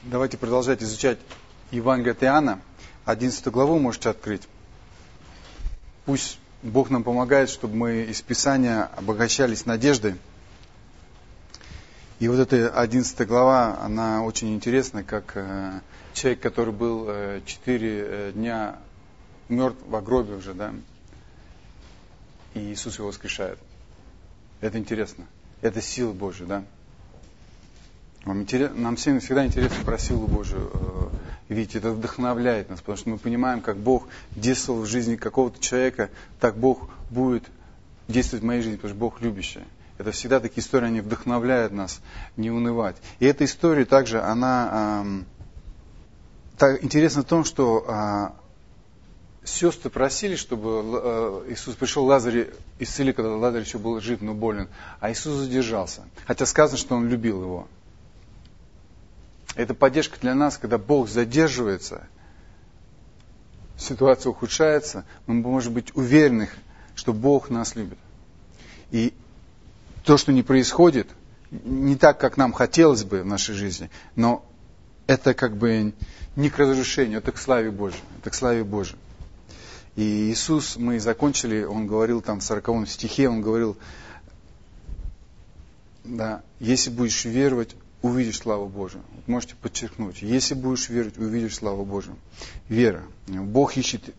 Давайте продолжать изучать Евангелие от Иоанна. 11 главу можете открыть. Пусть Бог нам помогает, чтобы мы из Писания обогащались надеждой. И вот эта 11 глава, она очень интересна, как человек, который был 4 дня мертв в гробе уже, да, и Иисус его воскрешает. Это интересно. Это сила Божья, да. Нам всем всегда интересно про силу Божию видеть. Это вдохновляет нас, потому что мы понимаем, как Бог действовал в жизни какого-то человека, так Бог будет действовать в моей жизни, потому что Бог любящий. Это всегда такие истории, они вдохновляют нас не унывать. И эта история также, она интересна в том, что сестры просили, чтобы Иисус пришел Лазаря исцелить, когда Лазарь еще был жив, но болен. А Иисус задержался. Хотя сказано, что Он любил его. Это поддержка для нас, когда Бог задерживается, ситуация ухудшается, мы можем быть уверены, что Бог нас любит. И то, что не происходит, не так, как нам хотелось бы в нашей жизни, но это как бы не к разрушению, это к славе Божьей. Это к славе Божьей. И Иисус, мы закончили, Он говорил там в 40 стихе, Он говорил, да, если будешь веровать, увидишь славу Божию. Вот можете подчеркнуть. Если будешь верить, увидишь славу Божию. Вера. Бог ищет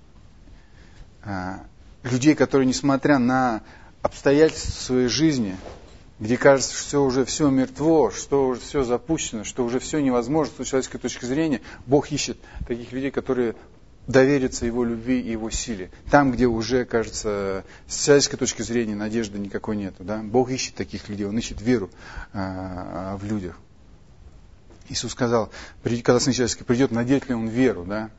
людей, которые, несмотря на обстоятельства своей жизни, где кажется, что уже все мертво, что уже все запущено, что уже все невозможно с человеческой точки зрения, Бог ищет таких людей, которые доверятся Его любви и Его силе. Там, где уже, кажется, с человеческой точки зрения надежды никакой нету. Да? Бог ищет таких людей, Он ищет веру в людях. Иисус сказал, когда Сын Человеческий придет, найдет ли Он веру. Да?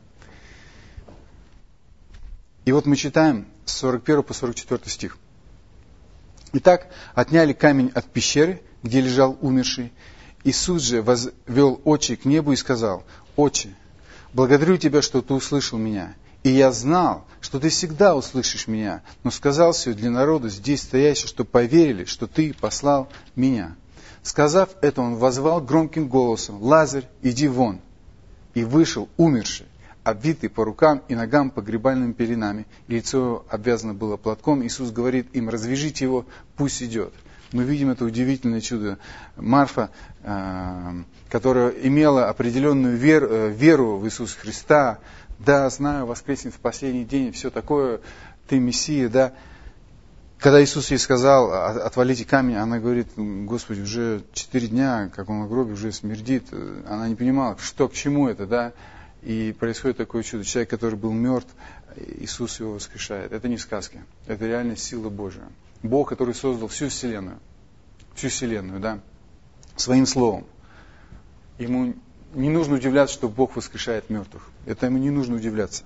И вот мы читаем с 41 по 44 стих. Итак, отняли камень от пещеры, где лежал умерший. Иисус же возвел очи к небу и сказал, «Отче, благодарю Тебя, что Ты услышал меня. И я знал, что Ты всегда услышишь меня, но сказал все для народа здесь стоящих, чтобы поверили, что Ты послал меня». Сказав это, Он воззвал громким голосом, «Лазарь, иди вон!» И вышел умерший, обвитый по рукам и ногам погребальными пеленами, и лицо его обвязано было платком. Иисус говорит им, развяжите его, пусть идет. Мы видим это удивительное чудо. Марфа, которая имела определенную веру в Иисуса Христа, да, знаю, воскреснет в последний день, все такое, Ты Мессия, да. Когда Иисус ей сказал, отвалите камень, она говорит, Господи, уже 4 дня, как он в гробе, уже смердит. Она не понимала, что к чему это, да. И происходит такое чудо. Человек, который был мертв, Иисус его воскрешает. Это не сказки, это реально сила Божия. Бог, который создал всю Вселенную, да, своим словом. Ему не нужно удивляться, что Бог воскрешает мертвых. Это ему не нужно удивляться.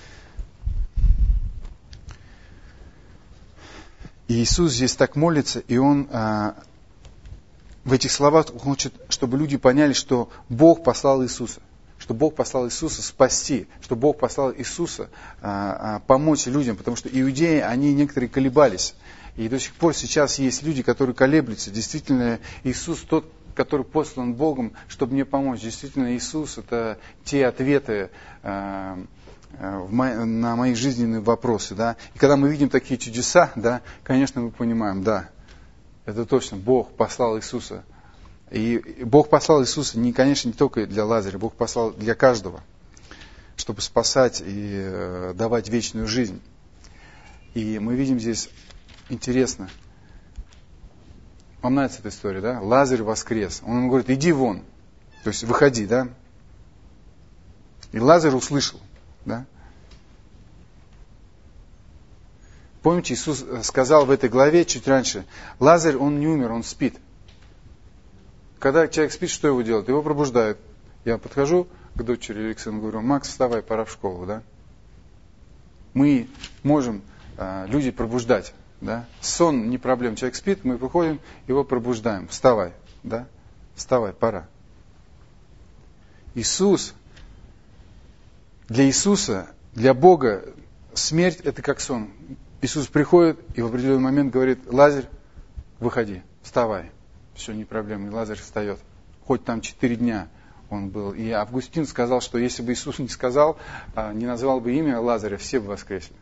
И Иисус здесь так молится, и Он в этих словах хочет, чтобы люди поняли, что Бог послал Иисуса. Что Бог послал Иисуса спасти, что Бог послал Иисуса помочь людям, потому что иудеи, они некоторые колебались. И до сих пор сейчас есть люди, которые колеблются. Действительно, Иисус тот, который послан Богом, чтобы мне помочь. Действительно, Иисус — это те ответы на мои жизненные вопросы. Да? И когда мы видим такие чудеса, да, конечно, мы понимаем, да, это точно, Бог послал Иисуса. И Бог послал Иисуса, конечно, не только для Лазаря, Бог послал для каждого, чтобы спасать и давать вечную жизнь. И мы видим здесь, интересно, вам нравится эта история, да? Лазарь воскрес. Он ему говорит, иди вон, то есть выходи, да? И Лазарь услышал, да? Помните, Иисус сказал в этой главе чуть раньше, Лазарь, он не умер, он спит. Когда человек спит, что его делают? Его пробуждают. Я подхожу к дочери или к сыну, говорю, Макс, вставай, пора в школу. Да? Мы можем людей пробуждать. Да? Сон не проблема. Человек спит, мы выходим, его пробуждаем. Вставай. Да? Вставай, пора. Иисус, для Иисуса, для Бога, смерть это как сон. Иисус приходит и в определенный момент говорит, Лазарь, выходи, вставай. Все, не проблема. И Лазарь встает. Хоть там 4 дня он был. И Августин сказал, что если бы Иисус не сказал, не назвал бы имя Лазаря, все бы воскресли.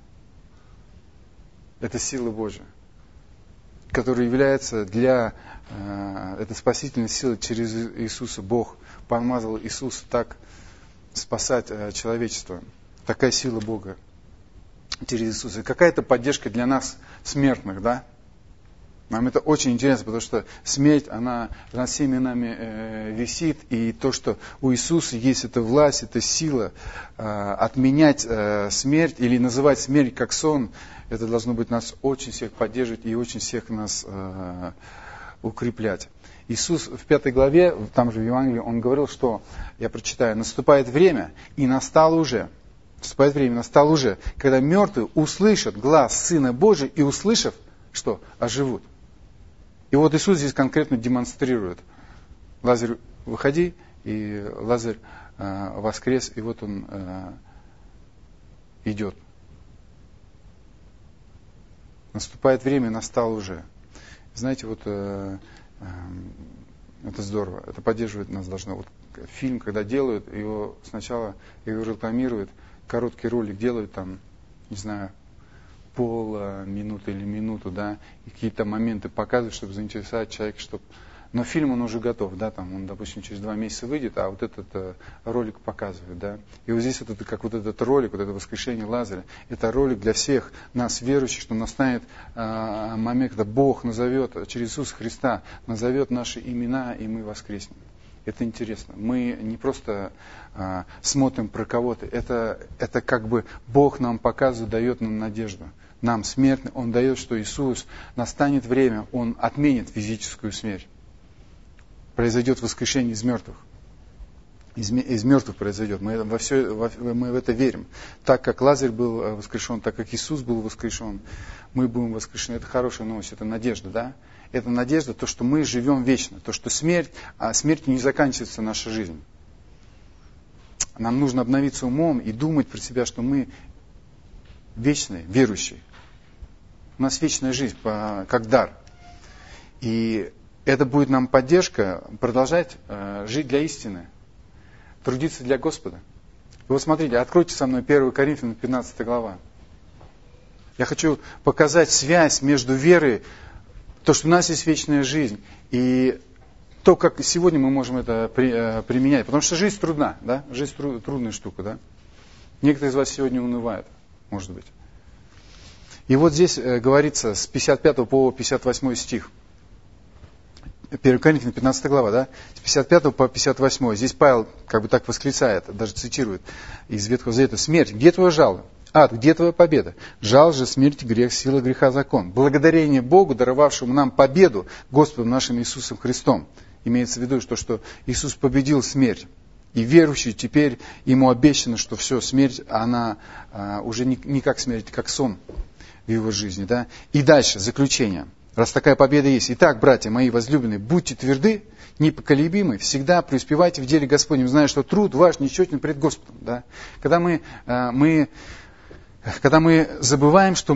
Это сила Божья, которая является это спасительная сила через Иисуса. Бог помазал Иисуса так спасать человечество. Такая сила Бога через Иисуса. И какая-то поддержка для нас, смертных, да? Нам это очень интересно, потому что смерть, она над всеми нами висит, и то, что у Иисуса есть эта власть, эта сила отменять смерть или называть смерть как сон, это должно быть нас очень всех поддерживать и очень всех нас укреплять. Иисус в 5 главе, там же в Евангелии, Он говорил, что, я прочитаю, наступает время, и настало уже, когда мертвые услышат глас Сына Божия, и услышав, что оживут. И вот Иисус здесь конкретно демонстрирует. Лазарь, выходи, и Лазарь воскрес, и вот он идет. Наступает время, настало уже. Знаете, вот это здорово, это поддерживает нас должно. Вот фильм, когда делают, его сначала его рекламируют, короткий ролик делают там, не знаю, полминуты или минуту, да, и какие-то моменты показывают, чтобы заинтересовать человека, чтобы... Но фильм, он уже готов, да, там, он, допустим, через 2 месяца выйдет, а вот этот ролик показывает, да. И вот здесь вот как вот этот ролик, вот это воскрешение Лазаря, это ролик для всех нас, верующих, что настанет момент, когда Бог назовет, через Иисуса Христа, назовет наши имена, и мы воскреснем. Это интересно. Мы не просто смотрим про кого-то, это как бы Бог нам показывает, дает нам надежду. Нам, смертным, Он дает, что Иисус, настанет время, Он отменит физическую смерть. Произойдет воскрешение из мертвых. Из мертвых произойдет. Мы в это верим. Так как Лазарь был воскрешен, так как Иисус был воскрешен, мы будем воскрешены. Это хорошая новость, это надежда, да? Это надежда, то, что мы живем вечно, то, что смертью не заканчивается наша жизнь. Нам нужно обновиться умом и думать про себя, что мы вечные, верующие. У нас вечная жизнь, как дар. И это будет нам поддержка продолжать жить для истины, трудиться для Господа. И вот смотрите, откройте со мной 1 Коринфянам 15 глава. Я хочу показать связь между верой, то, что у нас есть вечная жизнь, и то, как сегодня мы можем это применять. Потому что жизнь трудна, да? Жизнь трудная штука, да? Некоторые из вас сегодня унывают, может быть. И вот здесь говорится с 55 по 58 стих. 1 Коринфянам 15 глава, да? С 55 по 58. Здесь Павел как бы так восклицает, даже цитирует из Ветхого Завета. «Смерть, где твое жало? Ад, где твоя победа? Жал же смерть, грех, сила греха, закон. Благодарение Богу, даровавшему нам победу Господом нашим Иисусом Христом». Имеется в виду, что Иисус победил смерть. И верующий теперь ему обещано, что все, смерть, она уже не как смерть, как сон в его жизни. Да? И дальше, заключение. Раз такая победа есть. Итак, братья мои возлюбленные, будьте тверды, непоколебимы, всегда преуспевайте в деле Господнем, зная, что труд ваш нечетен пред Господом. Да? Когда мы забываем, что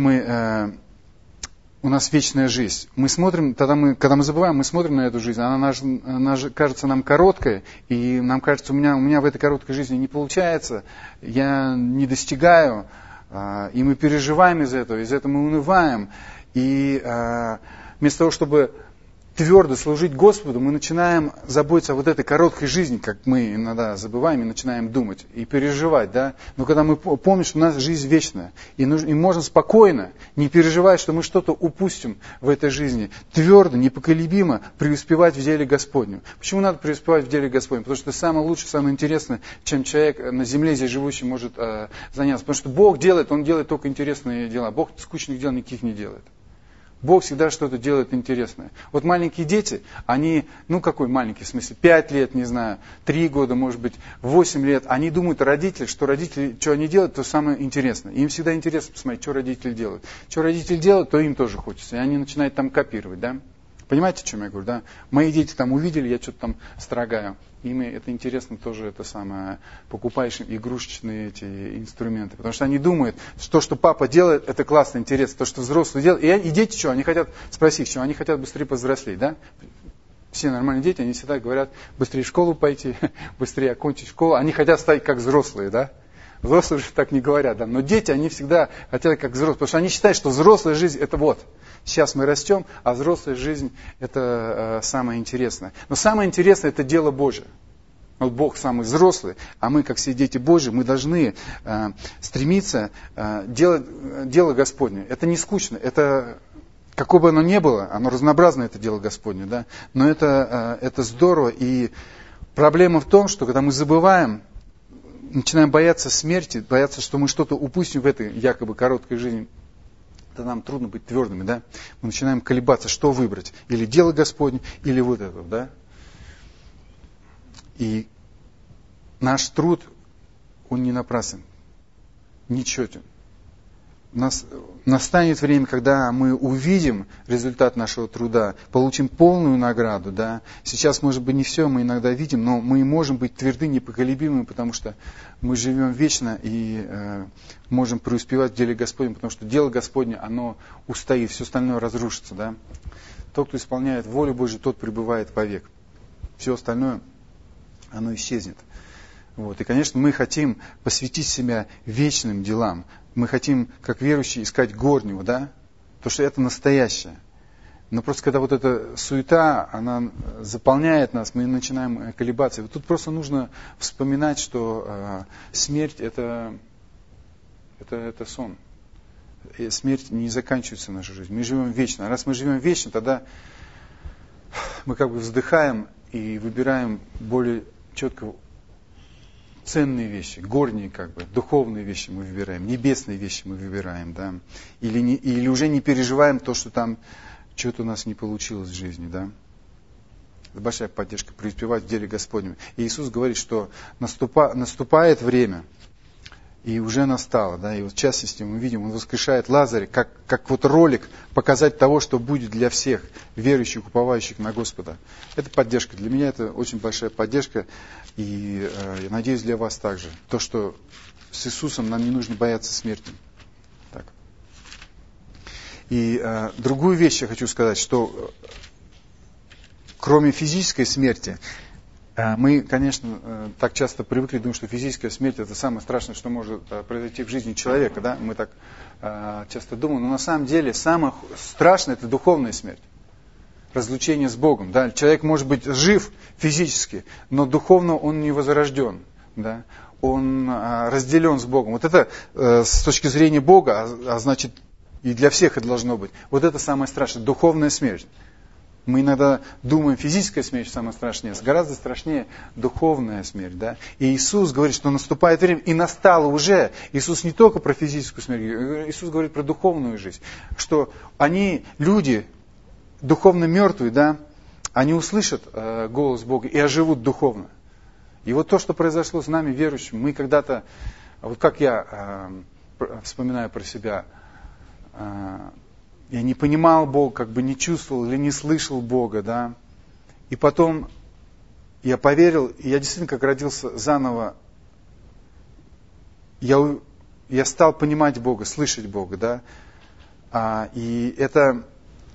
у нас вечная жизнь, мы смотрим, когда мы забываем, мы смотрим на эту жизнь, она кажется нам короткой, и нам кажется, у меня в этой короткой жизни не получается, я не достигаю, и мы переживаем из-за этого мы унываем. И вместо того, чтобы твердо служить Господу, мы начинаем заботиться о вот этой короткой жизни, как мы иногда забываем, и начинаем думать и переживать. Да? Но когда мы помним, что у нас жизнь вечная, и можно спокойно, не переживать, что мы что-то упустим в этой жизни, твердо, непоколебимо преуспевать в деле Господнем. Почему надо преуспевать в деле Господнем? Потому что это самое лучшее, самое интересное, чем человек на земле здесь живущий может заняться. Потому что Бог делает, Он делает только интересные дела. Бог скучных дел никаких не делает. Бог всегда что-то делает интересное. Вот маленькие дети, они, какой маленький, в смысле, 5 лет, не знаю, 3 года, может быть, 8 лет, они думают о родителях, что они делают, то самое интересное. Им всегда интересно посмотреть, что родители делают. Что родители делают, то им тоже хочется. И они начинают там копировать, да? Понимаете, о чем я говорю, да? Мои дети там увидели, я что-то там строгаю. Им это интересно тоже, это самое, покупаешь им игрушечные эти инструменты. Потому что они думают, что папа делает, это классно, интересно. То, что взрослые делают. И дети что, они хотят, спроси, что, они хотят быстрее повзрослеть, да? Все нормальные дети, они всегда говорят, быстрее в школу пойти, быстрее окончить школу. Они хотят стать как взрослые, да? Взрослые уже так не говорят, да? Но дети, они всегда хотят как взрослые, потому что они считают, что взрослая жизнь это вот. Сейчас мы растем, а взрослая жизнь это самое интересное. Но самое интересное это дело Божие. Вот Бог самый взрослый, а мы, как все дети Божьи, мы должны стремиться делать дело Господне. Это не скучно, это какое бы оно ни было, оно разнообразное, это дело Господне, да? Но это здорово. И проблема в том, что когда мы забываем, начинаем бояться смерти, бояться, что мы что-то упустим в этой якобы короткой жизни, то нам трудно быть твердыми, да? Мы начинаем колебаться, что выбрать. Или дело Господне, или вот это, да? И наш труд, он не напрасен, нечетен. Настанет время, когда мы увидим результат нашего труда, получим полную награду. Да? Сейчас, может быть, не все мы иногда видим, но мы можем быть тверды, непоколебимыми, потому что мы живем вечно и можем преуспевать в деле Господнем, потому что дело Господне, оно устоит, все остальное разрушится. Да? Тот, кто исполняет волю Божию, тот пребывает вовек. Все остальное, оно исчезнет. Вот. И, конечно, мы хотим посвятить себя вечным делам. Мы хотим, как верующие, искать горнего, да? Потому что это настоящее. Но просто когда вот эта суета, она заполняет нас, мы начинаем колебаться. И вот тут просто нужно вспоминать, что смерть это сон. И смерть не заканчивается в нашей жизни. Мы живем вечно. А раз мы живем вечно, тогда мы как бы вздыхаем и выбираем более четко ценные вещи, горние как бы, духовные вещи мы выбираем, небесные вещи мы выбираем, да, или уже не переживаем то, что там что-то у нас не получилось в жизни, да. Это большая поддержка преуспевать в деле Господнем. И Иисус говорит, что наступает время, и уже настало, да, и вот в частности мы видим, Он воскрешает Лазаря, как вот ролик показать того, что будет для всех верующих, уповающих на Господа. Это поддержка. Для меня это очень большая поддержка, и я надеюсь, для вас также. То, что с Иисусом нам не нужно бояться смерти. Так. И другую вещь я хочу сказать, что кроме физической смерти, мы, конечно, так часто привыкли думать, что физическая смерть это самое страшное, что может произойти в жизни человека. Да? Мы так часто думаем, но на самом деле самое страшное это духовная смерть. Разлучение с Богом. Да? Человек может быть жив физически, но духовно он не возрожден. Да? Он разделен с Богом. Вот это с точки зрения Бога, а значит и для всех это должно быть. Вот это самое страшное, духовная смерть. Мы иногда думаем, физическая смерть самая страшнее, гораздо страшнее духовная смерть. Да? И Иисус говорит, что наступает время, и настало уже. Иисус не только про физическую смерть, Иисус говорит про духовную жизнь. Что они, люди, духовно мертвые, да, они услышат голос Бога и оживут духовно. И вот то, что произошло с нами, верующими, мы когда-то, вот как я вспоминаю про себя, я не понимал Бога, как бы не чувствовал или не слышал Бога, да. И потом я поверил, и я действительно как родился заново. Я стал понимать Бога, слышать Бога, да. И это...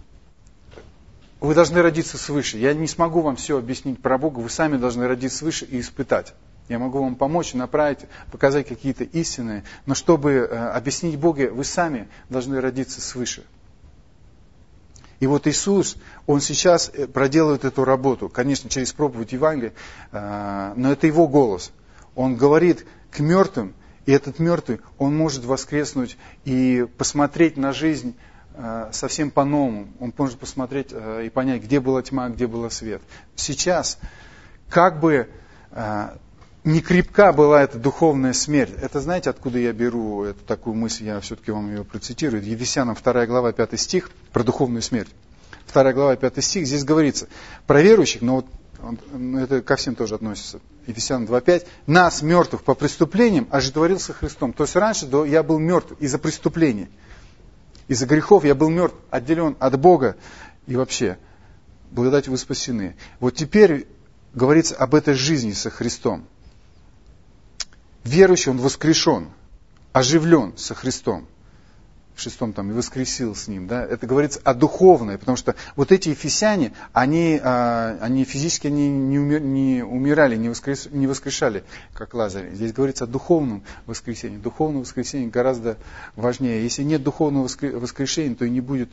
Вы должны родиться свыше. Я не смогу вам все объяснить про Бога, вы сами должны родиться свыше и испытать. Я могу вам помочь, направить, показать какие-то истины, но чтобы объяснить Бога, вы сами должны родиться свыше. И вот Иисус, Он сейчас проделывает эту работу, конечно, через проповедь Евангелия, но это Его голос. Он говорит к мертвым, и этот мертвый, он может воскреснуть и посмотреть на жизнь совсем по-новому. Он может посмотреть и понять, где была тьма, где был свет. Сейчас, как бы не крепка была эта духовная смерть. Это знаете, откуда я беру эту такую мысль, я все-таки вам ее процитирую. Ефесянам 2 глава 5 стих про духовную смерть. 2 глава 5 стих, здесь говорится про верующих, но вот это ко всем тоже относится. Ефесянам 2:5. Нас, мертвых по преступлениям, ожитворился Христом. То есть раньше я был мертв из-за преступлений. Из-за грехов я был мертв, отделен от Бога. И вообще, благодатью вы спасены. Вот теперь говорится об этой жизни со Христом. Верующий, он воскрешен, оживлен со Христом. в 6 там, и воскресил с ним. Да? Это говорится о духовной, потому что вот эти ефесяне, они физически не умирали, не воскрешали, как Лазарь. Здесь говорится о духовном воскресении. Духовное воскресение гораздо важнее. Если нет духовного воскрешения, то и не будет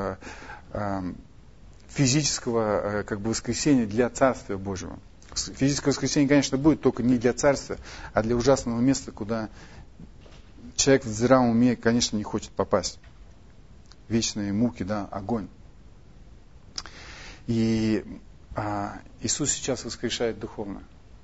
физического воскресения для Царствия Божьего. Физическое воскресение, конечно, будет, только не для Царства, а для ужасного места, куда человек в здравом уме, конечно, не хочет попасть. Вечные муки, да, огонь. И Иисус сейчас воскрешает духовно.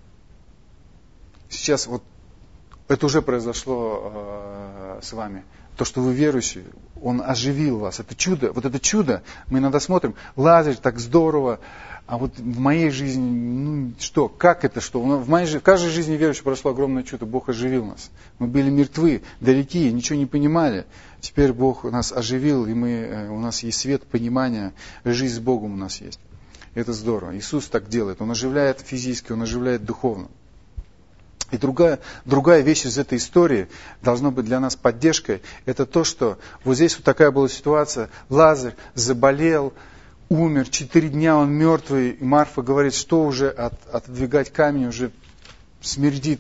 Сейчас вот это уже произошло с вами. То, что вы верующие, Он оживил вас. Это чудо. Вот это чудо мы иногда смотрим. Лазарь, так здорово. А вот в моей жизни, что? Как это что? В каждой жизни верующего прошло огромное чудо. Бог оживил нас. Мы были мертвы, далеки, ничего не понимали. Теперь Бог нас оживил, и у нас есть свет, понимание, жизнь с Богом у нас есть. Это здорово. Иисус так делает. Он оживляет физически, Он оживляет духовно. И другая вещь из этой истории должна быть для нас поддержкой. Это то, что вот здесь вот такая была ситуация. Лазарь заболел, умер, 4 дня он мертвый. И Марфа говорит, что уже отодвигать камень, уже смердит.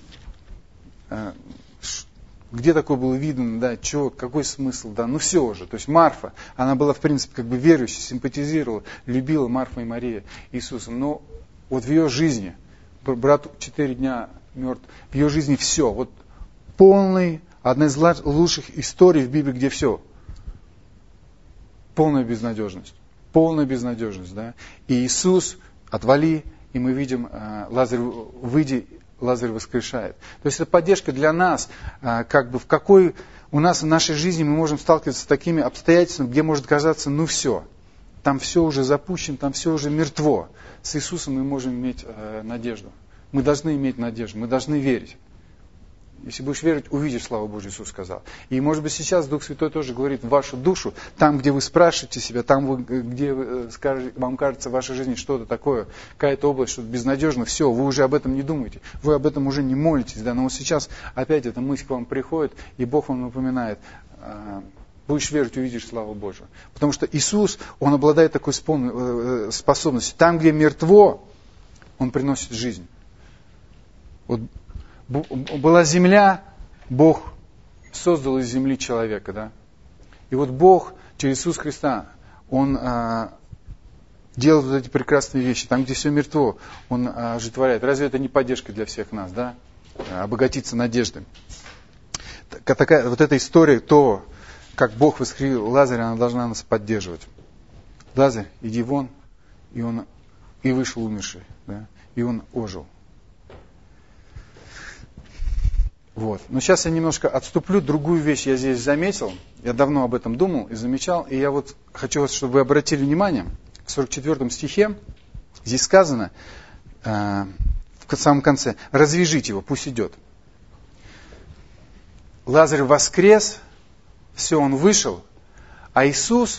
Где такое было видно, да, какой смысл, да, все уже. То есть Марфа, она была в принципе верующей, симпатизировала, любила Марфа и Мария Иисуса. Но вот в ее жизни, брат 4 дня мертв, в ее жизни все. Вот одна из лучших историй в Библии, где все. Полная безнадежность. Полная безнадежность, да. И Иисус, отвали, и мы видим, Лазарь, выйди, Лазарь воскрешает. То есть это поддержка для нас, в какой у нас в нашей жизни мы можем сталкиваться с такими обстоятельствами, где может казаться, все. Там все уже запущено, там все уже мертво. С Иисусом мы можем иметь надежду. Мы должны иметь надежду, мы должны верить. Если будешь верить, увидишь славу Божью, Иисус сказал. И может быть сейчас Дух Святой тоже говорит в вашу душу, там, где вы спрашиваете себя, там, где вам кажется в вашей жизни что-то такое, какая-то область, что-то безнадежно, все, вы уже об этом не думаете, вы об этом уже не молитесь. Да? Но вот сейчас опять эта мысль к вам приходит, и Бог вам напоминает, будешь верить, увидишь славу Божью. Потому что Иисус, Он обладает такой способностью. Там, где мертво, Он приносит жизнь. Вот была земля, Бог создал из земли человека, да? И вот Бог через Иисуса Христа, Он делает вот эти прекрасные вещи. Там, где все мертво, Он оживотворяет. Разве это не поддержка для всех нас, да? Обогатиться надеждой. Вот эта история, то, как Бог воскресил Лазаря, она должна нас поддерживать. Лазарь, иди вон, и вышел умерший, да? И он ожил. Вот. Но сейчас я немножко отступлю. Другую вещь я здесь заметил. Я давно об этом думал и замечал. И я вот хочу, чтобы вы обратили внимание. В 44 стихе здесь сказано, в самом конце, развяжите его, пусть идет. Лазарь воскрес, все, он вышел. А Иисус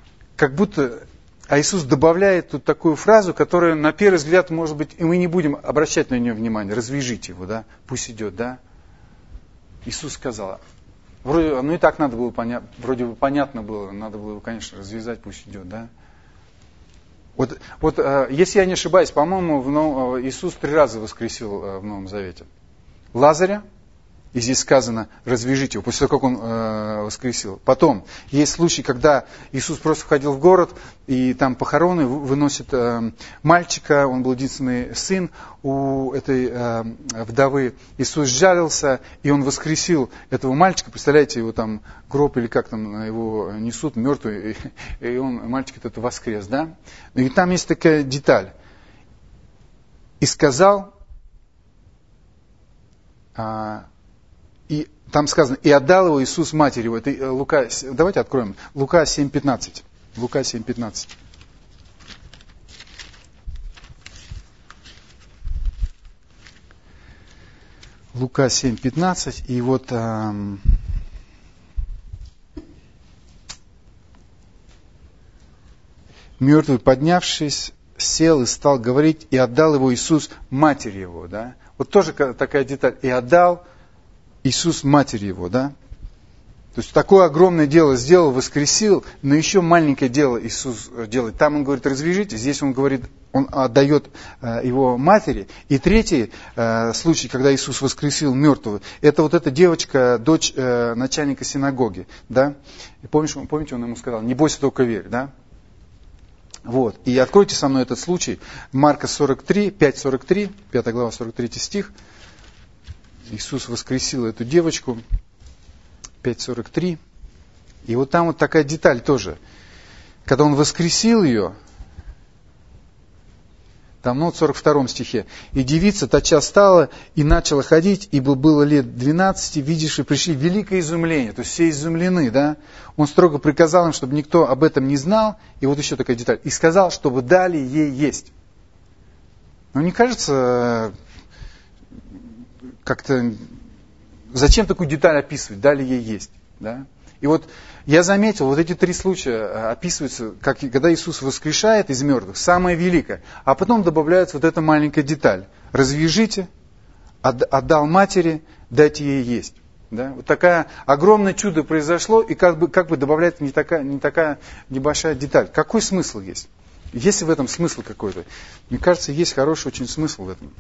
добавляет тут такую фразу, которая на первый взгляд, может быть, и мы не будем обращать на нее внимание. Развяжите его, да, пусть идет, да. Иисус сказал, вроде, и так надо было вроде бы понятно было, надо было, конечно, развязать, пусть идет, да. Вот если я не ошибаюсь, по-моему, Иисус 3 раза воскресил в Новом Завете. Лазаря, и здесь сказано, развяжите его, после того, как он воскресил. Потом, есть случай, когда Иисус просто входил в город, и там похороны, выносят мальчика, он был единственный сын у этой вдовы. Иисус жалился, и он воскресил этого мальчика. Представляете, его там гроб или как там его несут, мертвый, и мальчик этот воскрес, да? И там есть такая деталь. И сказал... И там сказано, и отдал его Иисус матери его. Это Лука, давайте откроем. Лука 7:15. Лука 7:15. Лука 7:15. И вот мертвый, поднявшись, сел и стал говорить, и отдал его Иисус матери его. Да? Вот тоже такая деталь. И отдал Иисус матери его, да? То есть такое огромное дело сделал, воскресил, но еще маленькое дело Иисус делает. Там он говорит, развяжите, здесь он говорит, он отдает его матери. И третий случай, когда Иисус воскресил мертвого, это вот эта девочка, дочь начальника синагоги. Да? И помните, он ему сказал, не бойся, только верь. Да? Вот. И откройте со мной этот случай. Марка 43, 5:43, 5 глава, 43 стих. Иисус воскресил эту девочку. 5:43. И вот там вот такая деталь тоже. Когда он воскресил ее, там, в 42 стихе. И девица тотчас стала и начала ходить, ибо было лет 12, видевшие пришли в великое изумление. То есть все изумлены, да? Он строго приказал им, чтобы никто об этом не знал. И вот еще такая деталь. И сказал, чтобы дали ей есть. Но не кажется, как-то... Зачем такую деталь описывать? Дали ей есть. Да? И вот я заметил, вот эти 3 случая описываются, как, когда Иисус воскрешает из мертвых, самое великое. А потом добавляется вот эта маленькая деталь. Развяжите, отдал матери, дайте ей есть. Да? Вот такое огромное чудо произошло, и как бы добавляется не такая небольшая деталь. Какой смысл есть? Есть ли в этом смысл какой-то? Мне кажется, есть хороший очень смысл в этом.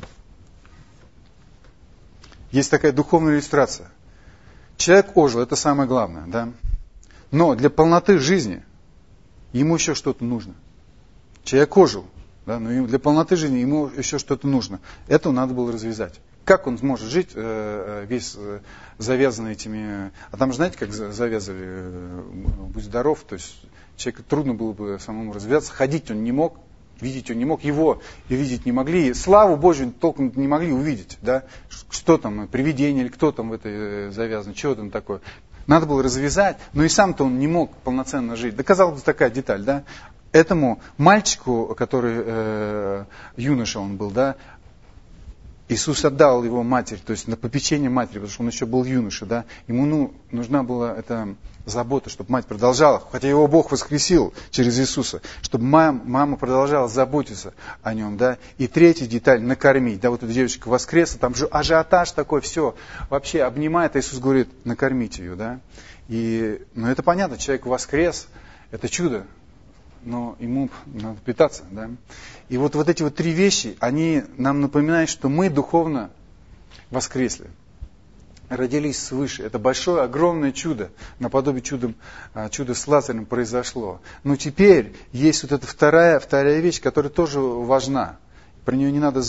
Есть такая духовная иллюстрация. Человек ожил, это самое главное, да? Но для полноты жизни ему еще что-то нужно. Человек ожил, да? Но для полноты жизни ему еще что-то нужно. Это надо было развязать. Как он сможет жить весь завязанный этими... А там же знаете, как завязывали «Будь здоров», то есть человеку трудно было бы самому развязаться, ходить он не мог. Видеть он не мог, его и видеть не могли. Славу Божию толком не могли увидеть. Да? Что там, привидение или кто там в этой завязан, что там такое. Надо было развязать, но и сам-то он не мог полноценно жить. Да, казалось бы, такая деталь. Да? Этому мальчику, который юноша он был, да, Иисус отдал его матери, то есть на попечение матери, потому что он еще был юноша. Да? Ему нужна была эта забота, чтобы мать продолжала, хотя его Бог воскресил через Иисуса, чтобы мама продолжала заботиться о нем. Да? И третья деталь, накормить. Да, вот эта девочка воскресла, там же ажиотаж такой, все, вообще обнимает, а Иисус говорит, накормите ее. Да? Но это понятно, человек воскрес, это чудо, но ему надо питаться. Да? И вот эти 3 вещи, они нам напоминают, что мы духовно воскресли. Родились свыше. Это большое, огромное чудо, наподобие чуда с Лазарем произошло. Но теперь есть вот эта вторая вещь, которая тоже важна. Про нее не надо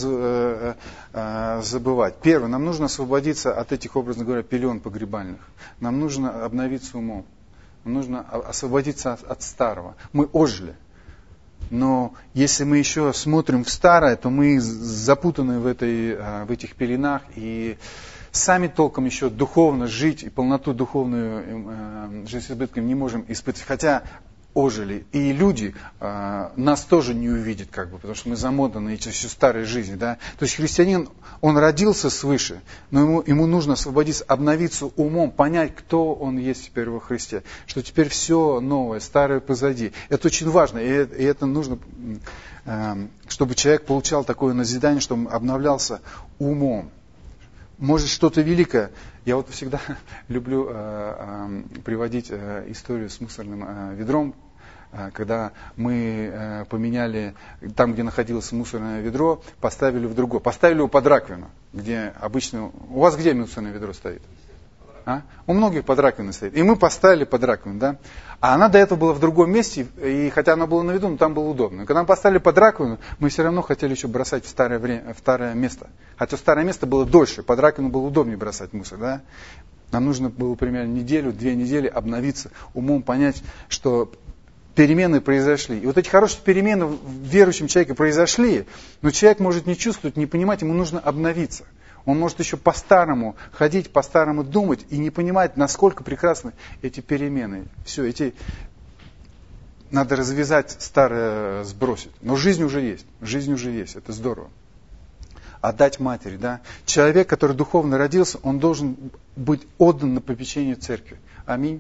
забывать. Первое, нам нужно освободиться от этих, образно говоря, пелен погребальных. Нам нужно обновиться умом. Нам нужно освободиться от старого. Мы ожили. Но если мы еще смотрим в старое, то мы запутаны в этих пеленах и сами толком еще духовно жить и полноту духовную жизнь с избытком не можем испытывать. Хотя ожили. И люди нас тоже не увидят, потому что мы замотаны эти все старые жизни. Да? То есть христианин, он родился свыше, но ему нужно освободиться, обновиться умом, понять, кто он есть теперь во Христе. Что теперь все новое, старое позади. Это очень важно, и это нужно, чтобы человек получал такое назидание, чтобы он обновлялся умом. Может что-то великое. Я вот всегда люблю приводить историю с мусорным ведром, когда мы поменяли, там, где находилось мусорное ведро, поставили в другое. Поставили его под раковину, где обычно... У вас где мусорное ведро стоит? У многих под раковиной стоит. И мы поставили под раковину, да? А она до этого была в другом месте, и хотя она была на виду, но там было удобно. И когда мы поставили под раковину, мы все равно хотели еще бросать в старое место. Хотя старое место было дольше, под раковину было удобнее бросать мусор, да? Нам нужно было примерно 1-2 недели обновиться, умом понять, что перемены произошли. И вот эти хорошие перемены в верующем человеке произошли, но человек может не чувствовать, не понимать, ему нужно обновиться. Он может еще по-старому ходить, по-старому думать и не понимать, насколько прекрасны эти перемены. Все, надо развязать, старое сбросить. Но жизнь уже есть, это здорово. Отдать матери, да. Человек, который духовно родился, он должен быть отдан на попечение церкви. Аминь.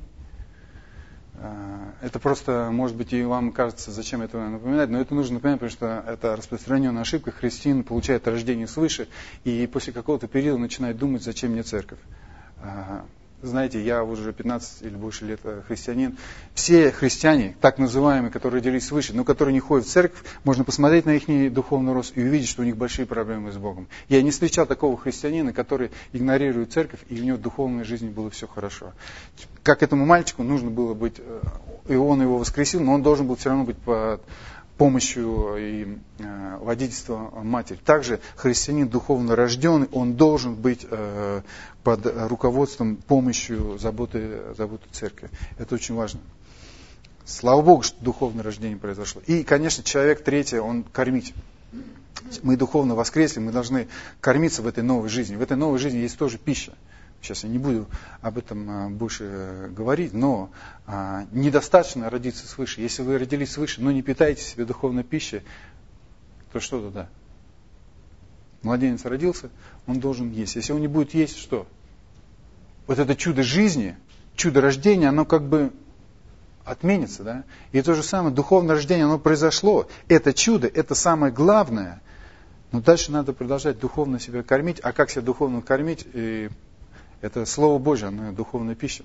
Это просто, может быть, и вам кажется, зачем это напоминать, но это нужно напоминать, потому что это распространенная ошибка. Христиан получает рождение свыше, и после какого-то периода начинает думать, зачем мне церковь. знаете, я уже 15 или больше лет христианин. Все христиане, так называемые, которые родились свыше, но которые не ходят в церковь, можно посмотреть на их духовный рост и увидеть, что у них большие проблемы с Богом. Я не встречал такого христианина, который игнорирует церковь, и у него в духовной жизни было все хорошо. Как этому мальчику нужно было быть, и он его воскресил, но он должен был все равно быть под помощью и водительством матери. Также христианин духовно рожденный, он должен быть под руководством, помощью, заботы церкви. Это очень важно. Слава Богу, что духовное рождение произошло. И, конечно, человек третий, он кормить. Мы духовно воскресли, мы должны кормиться в этой новой жизни. В этой новой жизни есть тоже пища. Сейчас я не буду об этом больше говорить, но недостаточно родиться свыше. Если вы родились свыше, но не питаете себе духовной пищей, то что тогда? Младенец родился, он должен есть. Если он не будет есть, что? Вот это чудо жизни, чудо рождения, оно как бы отменится, да? И то же самое, духовное рождение, оно произошло. Это чудо, это самое главное. Но дальше надо продолжать духовно себя кормить. А как себя духовно кормить? Это Слово Божье, оно духовная пища.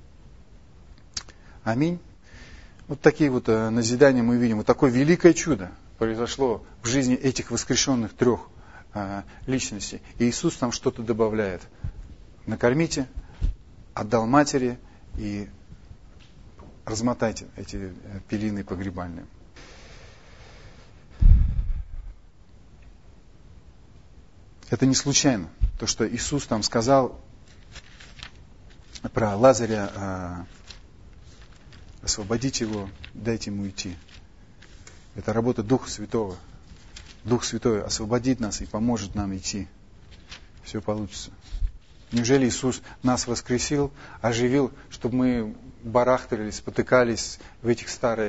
Аминь. Вот такие вот назидания мы видим. Вот такое великое чудо произошло в жизни этих воскрешенных трех личностей. И Иисус там что-то добавляет. Накормите, отдал матери и размотайте эти пелены погребальные. Это не случайно. То, что Иисус там сказал про Лазаря, освободите его, дайте ему идти. Это работа Духа Святого. Дух Святой освободит нас и поможет нам идти. Все получится. Неужели Иисус нас воскресил, оживил, чтобы мы барахтались, спотыкались в этой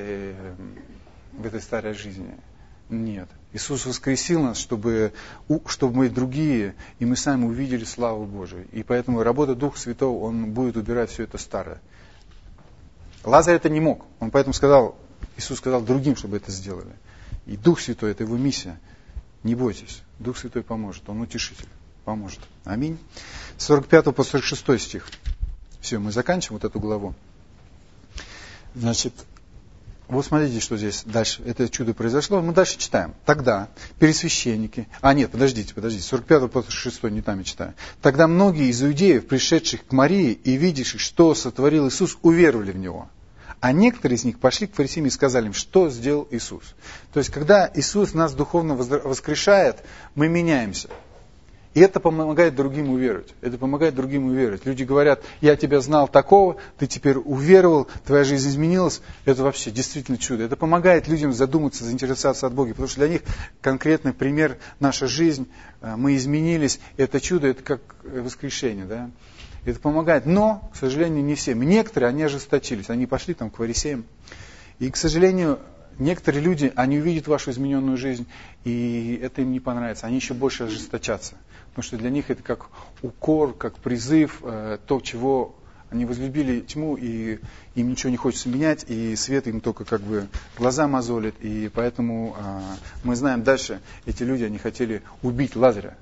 старой жизни? Нет. Иисус воскресил нас, чтобы мы другие, и мы сами увидели славу Божию. И поэтому работа Духа Святого, Он будет убирать все это старое. Лазарь это не мог. Он поэтому Иисус сказал другим, чтобы это сделали. И Дух Святой, это его миссия. Не бойтесь, Дух Святой поможет, Он утешитель, поможет. Аминь. С 45 по 46 стих. Все, мы заканчиваем вот эту главу. Значит, вот смотрите, что здесь дальше. Это чудо произошло. Мы дальше читаем. Тогда первосвященники... подождите. 45 по 46 не там я читаю. Тогда многие из иудеев, пришедших к Марии и видевших, что сотворил Иисус, уверовали в Него. А некоторые из них пошли к фарисеям и сказали им, что сделал Иисус. То есть, когда Иисус нас духовно воскрешает, мы меняемся. И это помогает другим уверовать. Люди говорят, я тебя знал такого, ты теперь уверовал, твоя жизнь изменилась. Это вообще действительно чудо. Это помогает людям задуматься, заинтересоваться от Бога. Потому что для них конкретный пример, наша жизнь, мы изменились. Это чудо, это как воскрешение. Да? Это помогает. Но, к сожалению, не все. Некоторые, они ожесточились. Они пошли там к фарисеям. И, к сожалению, некоторые люди, они увидят вашу измененную жизнь, и это им не понравится. Они еще больше ожесточатся. Потому что для них это как укор, как призыв, то, чего они возлюбили тьму, и им ничего не хочется менять, и свет им только как бы глаза мозолит. И поэтому мы знаем дальше, эти люди, они хотели убить Лазаря.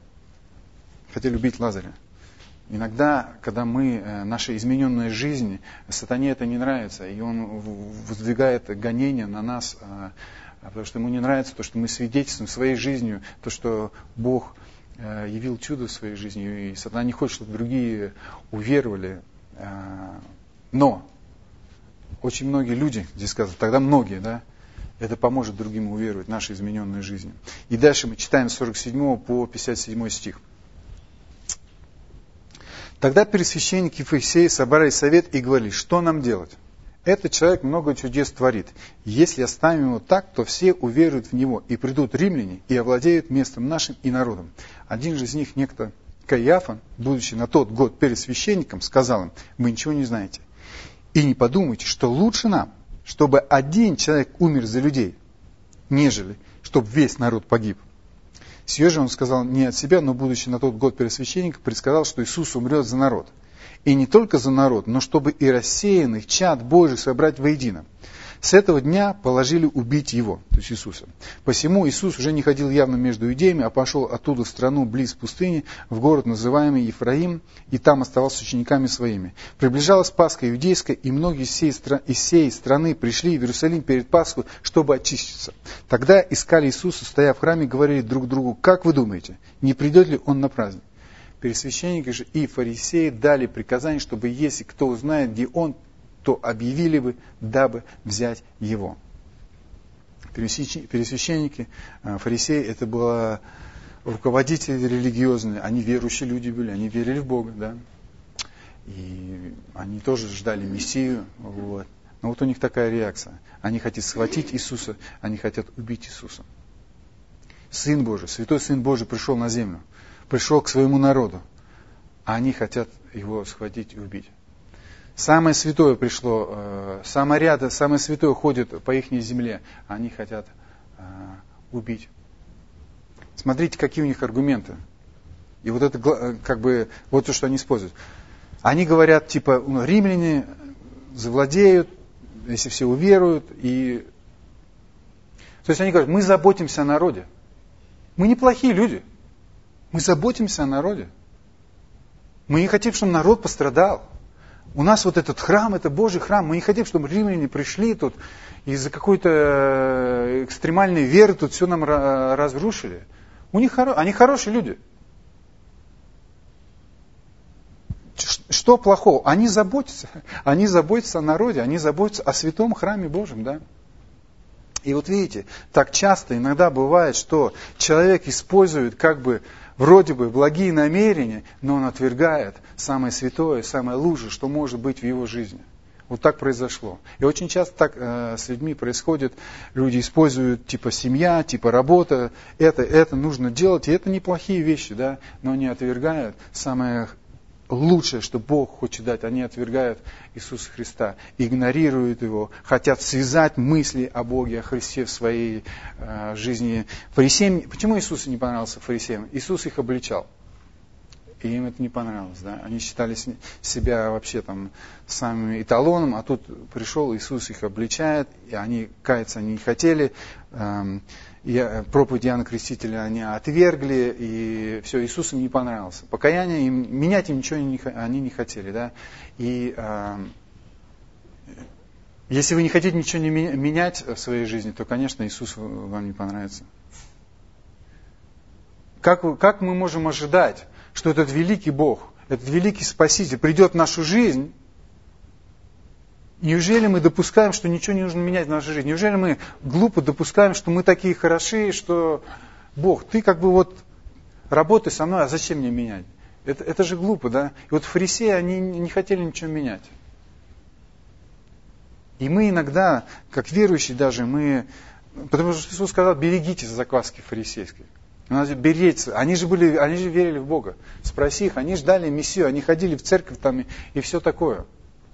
Иногда, когда наша измененная жизнь, сатане это не нравится, и он воздвигает гонения на нас, потому что ему не нравится то, что мы свидетельствуем своей жизнью, то, что Бог явил чудо в своей жизни, и сатана не хочет, чтобы другие уверовали. Но очень многие люди, здесь сказано, тогда многие, да, это поможет другим уверовать в нашей измененной жизни. И дальше мы читаем с 47 по 57 стих. Тогда первосвященники и фарисеи собрали совет и говорили, что нам делать? Этот человек много чудес творит. Если оставим его так, то все уверуют в него, и придут римляне, и овладеют местом нашим и народом. Один же из них, некто Каиафа, будучи на тот год первосвященником, сказал им, вы ничего не знаете. И не подумайте, что лучше нам, чтобы один человек умер за людей, нежели чтобы весь народ погиб. Сие же он сказал не от себя, но, будучи на тот год первосвященником, предсказал, что Иисус умрет за народ. И не только за народ, но чтобы и рассеянных чад Божьих собрать воедино. С этого дня положили убить его, то есть Иисуса. Посему Иисус уже не ходил явно между иудеями, а пошел оттуда в страну близ пустыни, в город, называемый Ефраим, и там оставался с учениками своими. Приближалась Пасха иудейская, и многие из сей страны пришли в Иерусалим перед Пасхой, чтобы очиститься. Тогда искали Иисуса, стоя в храме, говорили друг другу: как вы думаете, не придет ли он на праздник? Первосвященники же и фарисеи дали приказание, чтобы если кто узнает, где он, то объявили бы, дабы взять его. Первосвященники, фарисеи, это были руководители религиозные, они верующие люди были, они верили в Бога, да, и они тоже ждали Мессию, вот. Но вот у них такая реакция. Они хотят схватить Иисуса, они хотят убить Иисуса. Сын Божий, Святой Сын Божий пришел на землю, пришел к своему народу, а они хотят его схватить и убить. Самое святое пришло, самое святое ходит по их земле, а они хотят убить. Смотрите, какие у них аргументы. И вот это вот то, что они используют. Они говорят, типа, римляне завладеют, если все уверуют. И... То есть они говорят, мы заботимся о народе. Мы неплохие люди. Мы заботимся о народе. Мы не хотим, чтобы народ пострадал. У нас вот этот храм, это Божий храм. Мы не хотим, чтобы римляне пришли тут из-за какой-то экстремальной веры тут все нам разрушили. Они хорошие люди. Что плохого? Они заботятся о народе, они заботятся о святом храме Божьем, да? И вот видите, так часто иногда бывает, что человек использует вроде бы благие намерения, но он отвергает самое святое, самое лучшее, что может быть в его жизни. Вот так произошло. И очень часто так с людьми происходит. Люди используют типа семья, типа работа. Это нужно делать, и это неплохие вещи, да, но они отвергают самое лучшее, что Бог хочет дать. Они отвергают Иисуса Христа, игнорируют Его, хотят связать мысли о Боге, о Христе в своей жизни. Фарисеям, почему Иисусу не понравился фарисеям? Иисус их обличал. И им это не понравилось. Да? Они считали себя вообще там самым эталоном, а тут пришел Иисус, их обличает, и они каяться не хотели. Проповедь Иоанна Крестителя они отвергли, и все, Иисус им не понравился. Покаяние, менять им ничего они не хотели. Да? И если вы не хотите ничего не менять в своей жизни, то, конечно, Иисус вам не понравится. Как мы можем ожидать, что этот великий Бог, этот великий Спаситель придет в нашу жизнь? Неужели мы допускаем, что ничего не нужно менять в нашей жизни? Неужели мы глупо допускаем, что мы такие хорошие, что Бог, ты работай со мной, а зачем мне менять? Это же глупо, да? И вот фарисеи, они не хотели ничего менять. И мы иногда, как верующие даже, потому что Иисус сказал, берегитесь закваски фарисейской. Надо беречься. Они же верили в Бога. Спроси их, они ждали Мессию, они ходили в церковь там и все такое.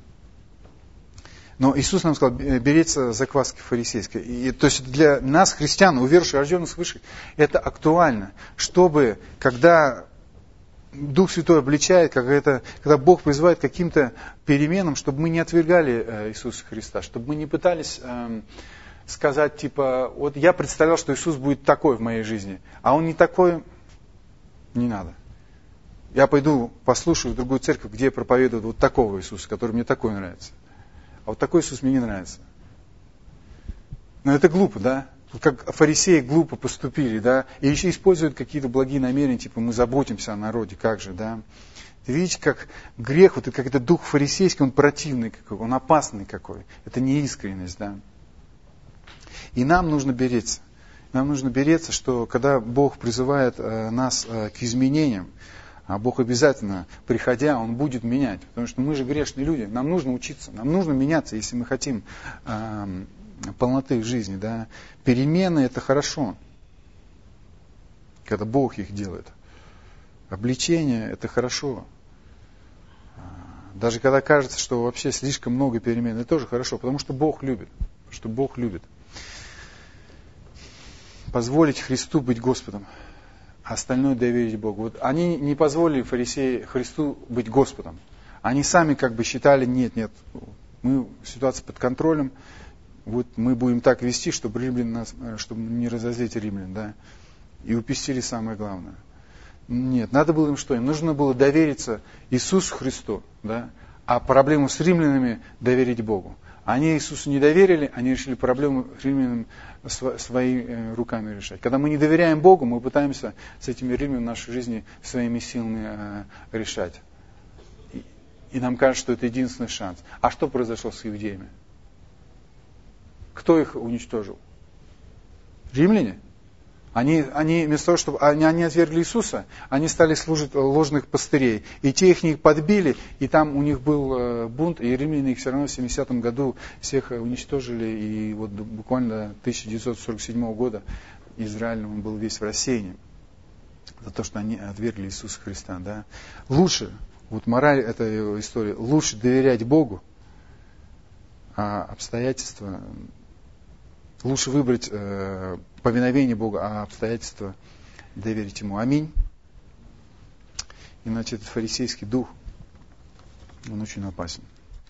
Но Иисус нам сказал, беречься закваски фарисейской. То есть для нас, христиан, уверовавших, рожденных свыше, это актуально. Чтобы, когда Дух Святой обличает, когда Бог призывает к каким-то переменам, чтобы мы не отвергали Иисуса Христа, чтобы мы не пытались сказать, типа, вот я представлял, что Иисус будет такой в моей жизни, а Он не такой, не надо. Я пойду послушаю в другую церковь, где проповедуют вот такого Иисуса, который мне такой нравится. А вот такой Иисус мне не нравится. Но это глупо, да? Как фарисеи глупо поступили, да? И еще используют какие-то благие намерения, типа мы заботимся о народе, как же, да? Видите, как грех, как это дух фарисейский, он противный какой, он опасный какой. Это неискренность, да? И нам нужно беречься. Нам нужно беречься, что когда Бог призывает нас к изменениям, а Бог обязательно, приходя, Он будет менять. Потому что мы же грешные люди, нам нужно учиться, нам нужно меняться, если мы хотим полноты в жизни. Да? Перемены – это хорошо, когда Бог их делает. Обличение – это хорошо. Даже когда кажется, что вообще слишком много перемен, это тоже хорошо, потому что Бог любит. Потому что Бог любит. Позволить Христу быть Господом, а остальное доверить Богу. Вот они не позволили Христу быть Господом. Они сами считали, нет, ситуация под контролем, вот мы будем так вести, чтобы не разозлить римлян, да, и упустили самое главное. Нет, надо было им что? Им нужно было довериться Иисусу Христу, да, а проблему с римлянами доверить Богу. Они Иисусу не доверили, они решили проблему римлянам своими руками решать. Когда мы не доверяем Богу, мы пытаемся с этими римлянами в нашей жизни своими силами решать. И нам кажется, что это единственный шанс. А что произошло с иудеями? Кто их уничтожил? Римляне? Они вместо того, чтобы они отвергли Иисуса, они стали служить ложных пастырей. И те их подбили, и там у них был бунт, и римляне их все равно в 70-м году всех уничтожили. И вот буквально до 1947 года Израиль он был весь в рассеянии за то, что они отвергли Иисуса Христа. Да? Лучше, вот мораль этой истории, лучше доверять Богу, а обстоятельства... Лучше выбрать повиновение Богу, а обстоятельства доверить Ему. Аминь. Иначе этот фарисейский дух, он очень опасен.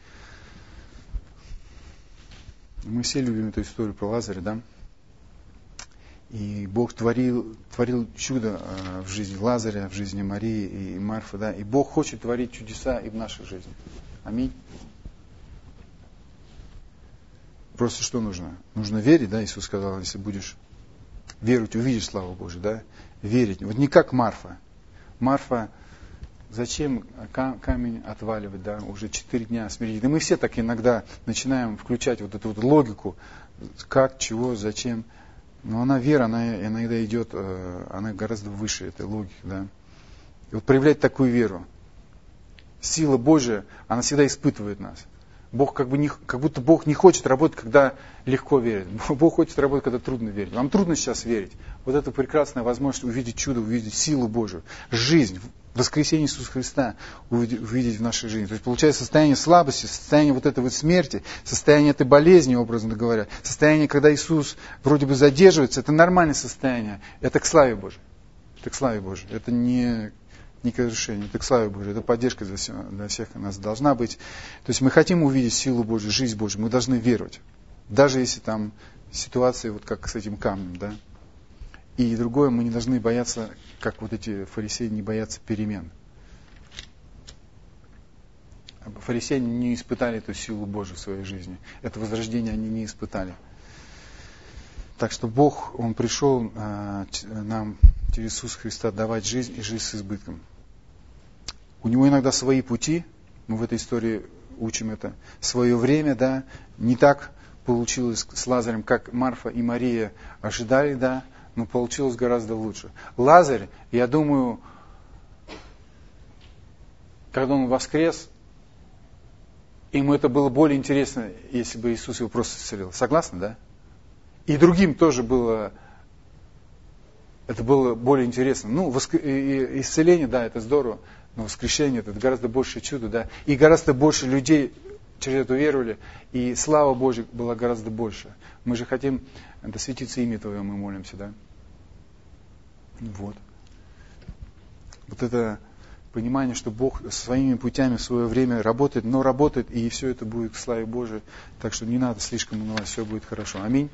Мы все любим эту историю про Лазаря, да? И Бог творил чудо в жизни Лазаря, в жизни Марии и Марфы, да? И Бог хочет творить чудеса и в нашей жизни. Аминь. Просто что нужно? Нужно верить, да, Иисус сказал, если будешь верить, увидишь славу Божию, да, верить. Вот не как Марфа. Марфа, зачем камень отваливать, да, уже 4 дня смирить. Да мы все так иногда начинаем включать вот эту вот логику, как, чего, зачем. Но вера, она иногда идет, она гораздо выше этой логики, да. И вот проявлять такую веру. Сила Божия, она всегда испытывает нас. Бог как будто Бог не хочет работать, когда легко верить. Бог хочет работать, когда трудно верить. Вам трудно сейчас верить. Вот это прекрасная возможность увидеть чудо, увидеть силу Божию, жизнь, воскресение Иисуса Христа увидеть в нашей жизни. То есть получается состояние слабости, состояние вот этой вот смерти, состояние этой болезни, образно говоря, состояние, когда Иисус вроде бы задерживается, это нормальное состояние. Это к славе Божией. Это к славе Божией. Это не к разрушению, это к славе Божией, это поддержка для всех у нас должна быть. То есть мы хотим увидеть силу Божию, жизнь Божию, мы должны веровать. Даже если там ситуация, вот как с этим камнем, да. И другое, мы не должны бояться, как вот эти фарисеи не боятся перемен. Фарисеи не испытали эту силу Божию в своей жизни. Это возрождение они не испытали. Так что Бог, Он пришел нам через Иисуса Христа давать жизнь и жизнь с избытком. У Него иногда свои пути, мы в этой истории учим это, свое время, да, не так получилось с Лазарем, как Марфа и Мария ожидали, да, но получилось гораздо лучше. Лазарь, я думаю, когда он воскрес, ему это было более интересно, если бы Иисус его просто исцелил. Согласны, да? И другим тоже было более интересно. Ну, исцеление, да, это здорово, но воскрешение это гораздо больше чудо, да. И гораздо больше людей через это уверовали, и слава Божья была гораздо больше. Мы же хотим, да светится имя Твое, мы молимся, да. Вот. Вот это понимание, что Бог своими путями в свое время работает, но работает, и все это будет к славе Божией. Так что не надо слишком унывать, все будет хорошо. Аминь.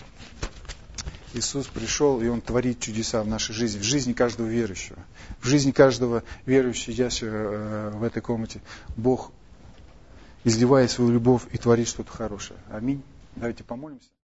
Иисус пришел, и Он творит чудеса в нашей жизни, в жизни каждого верующего. В жизни каждого верующего, сидящего в этой комнате, Бог изливает свою любовь и творит что-то хорошее. Аминь. Давайте помолимся.